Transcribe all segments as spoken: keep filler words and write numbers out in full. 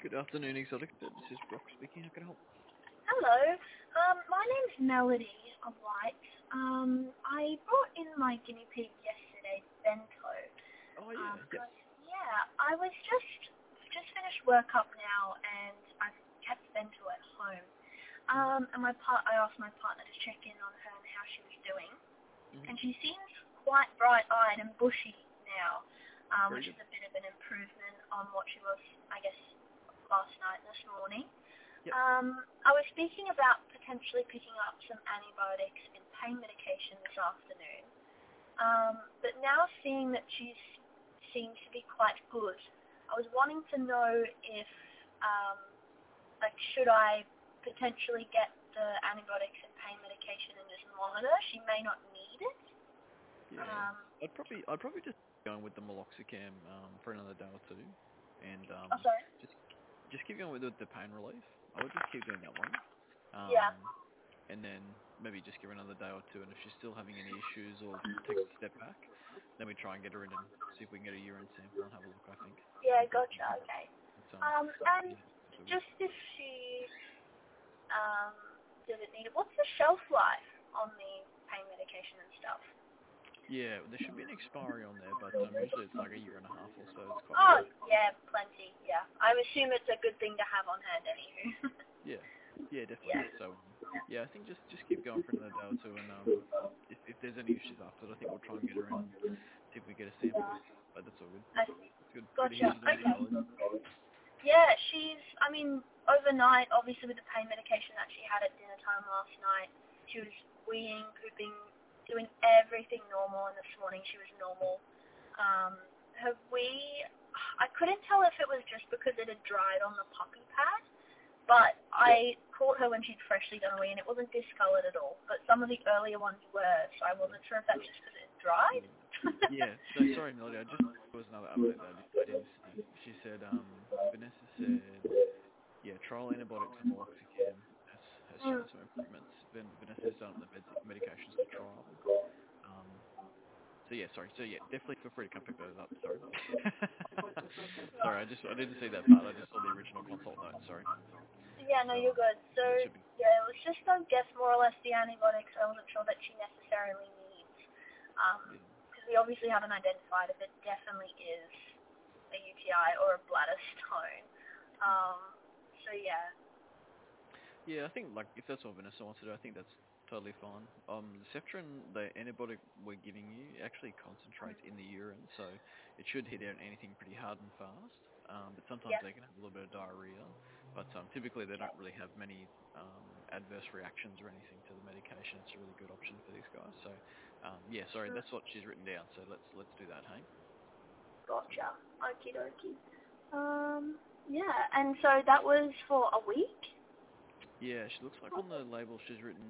Good afternoon, Exotic. This is Brock speaking. How can I help? Hello. Um, my name's Melody White. Um, I brought in my guinea pig yesterday, Bento. Oh yeah, Um, yes. 'cause, yeah, I was just just finished work up now, and I've kept Bento at home. Um, and my part, I asked my partner to check in on her and how she was doing, Mm-hmm. and she seems quite bright-eyed and bushy now, um, Very which good. is a bit of an improvement on what she was, I guess, last night and this morning. Yep. Um, I was speaking about potentially picking up some antibiotics and pain medication this afternoon. Um, but now seeing that she seems to be quite good, I was wanting to know if, um, like, should I potentially get the antibiotics and pain medication and just monitor? She may not need it. Yeah. Um, I'd probably I'd probably just go going with the meloxicam um, for another day or two, and um, oh, sorry. just just keep going with the, the pain relief. I would just keep doing that one. Um, Yeah. and then maybe just give her another day or two, and if she's still having any issues or takes a step back, then we try and get her in and see if we can get a urine sample and have a look. I think. Yeah, gotcha. Okay. But, um, Um, and yeah, so we- just if she um, does it need it, what's the shelf life on the pain medication and stuff? yeah, there should be an expiry on there, but um, usually it's like a year and a half or so. It's quite Oh, long. yeah, plenty, yeah. I assume it's a good thing to have on hand anywho. Yeah, yeah, definitely. yeah. So, yeah, I think just just keep going for another day or two, and um, if if there's any issues after it, I think we'll try and get her in and see if we get a sample. But that's all good. I see. It's good. Good to hear Gotcha. she's doing Okay. solid. Yeah, she's, I mean, overnight, obviously with the pain medication that she had at dinner time last night, she was weeing, pooping, doing everything normal, and this morning she was normal. Um, her wee, I couldn't tell if it was just because it had dried on the puppy pad, but I caught her when she'd freshly done a wee, and it wasn't discoloured at all, but some of the earlier ones were, so I wasn't sure if that's just because it dried. Yeah. So sorry, Melody. I just there was another update that I didn't, I didn't see. She said um, Vanessa said yeah, trial antibiotics and meloxicam has has shown mm. some improvements. Then Vanessa's done the med- medications to trial. Um, So yeah, sorry. So yeah, definitely feel free to come pick those up. Sorry. sorry, I just I didn't see that part. I just saw the original consult note. Sorry. Yeah, no, So you're um, good. So, yeah, it should be. yeah, it was just, I guess, more or less the antibiotics I wasn't sure that she necessarily needs. Yeah. Because we obviously haven't identified if it definitely is a U T I or a bladder stone. Um, so, yeah. Yeah, I think like if that's what Vanessa wants to do, I think that's totally fine. Um, the Ceftrian, the antibiotic we're giving you, actually concentrates in the urine, so it should hit out anything pretty hard and fast. Um, but sometimes Yeah. they can have a little bit of diarrhea. But um, typically they don't really have many um, adverse reactions or anything to the medication. It's a really good option for these guys. So um, yeah, sorry, Mm, that's what she's written down. So let's let's do that, hey? So, gotcha. Okie dokie. Um, yeah, and so that was for a week? yeah, she looks like on the label she's written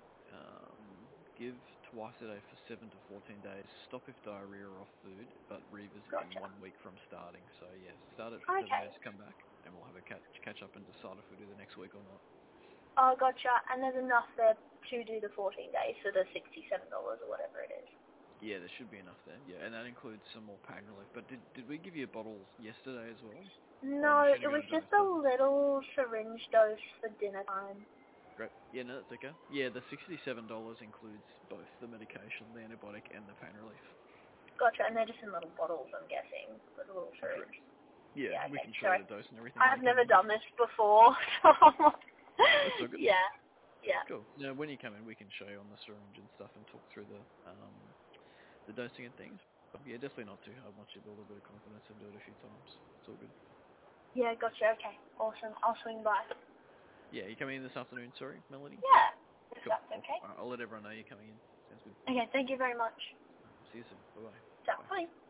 um, give twice a day for seven to fourteen days. Stop if diarrhea or off food, but revisit in Gotcha. one week from starting. So yeah, start it for seven Okay. days, come back, and we'll have a catch catch up and decide if we do the next week or not. Oh, gotcha. And there's enough there to do the fourteen days for the sixty-seven dollars or whatever it is. Yeah, there should be enough there. Yeah, and that includes some more pain relief. But did did we give you a bottle yesterday as well? Or I'm No, it assuming was you're going to just dose a them. little syringe dose for dinner time. Great. Yeah, no, that's okay. Yeah, the sixty-seven dollars includes both the medication, the antibiotic, and the pain relief. Gotcha, and they're just in little bottles, I'm guessing, with a little Correct. syringe. Yeah, Yeah, we okay, can show you sure. the dose and everything when I've you come never in. done this before, so That's so good. yeah, yeah. Cool. Now, when you come in, we can show you on the syringe and stuff and talk through the um, the dosing and things. But yeah, definitely not too hard once you build a bit of confidence and do it a few times. It's all good. Yeah, gotcha, okay, awesome. I'll swing by. Yeah, you coming in this afternoon, sorry, Melody? Yeah, if Cool. that's Awesome. okay. All right, I'll let everyone know you're coming in. Sounds good. Okay, thank you very much. See you soon. Bye-bye. Ciao. Bye. Bye.